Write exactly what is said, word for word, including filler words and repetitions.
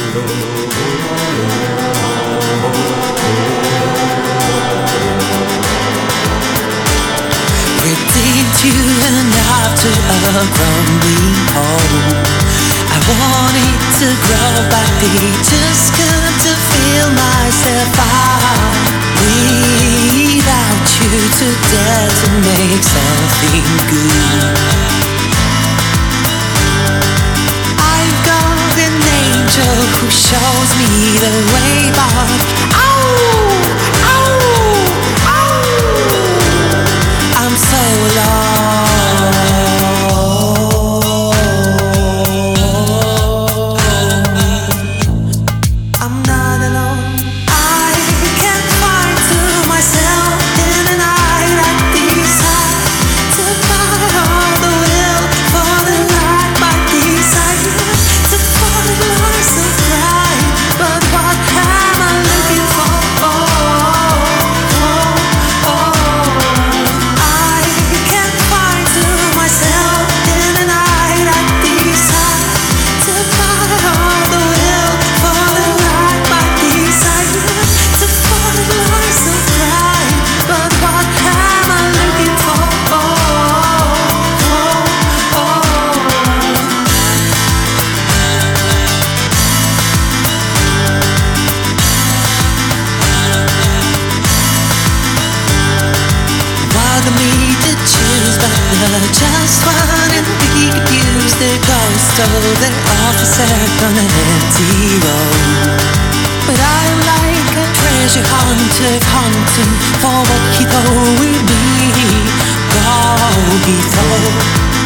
Redeemed you and after a crumbling home, I wanted to grow back big, just couldn't feel myself out. Without you to dare to make something good, I've got an angel who shows me the way, but oh, oh, oh, I'm so lost. I'm not alone. I can't find to myself in a night like this. To find all the will for the light by desire. To find myself crying, but what am I looking for? Oh, oh, oh. I can't find to myself in a night like this. To find all the will for the light by desire. To find myself crying, but what am I looking for? Oh, oh, oh. Welcome me to choose, but the just one and be confused. The ghost of the officer on an empty road. But I'm like a treasure hunter hunting for what he thought would be. Go before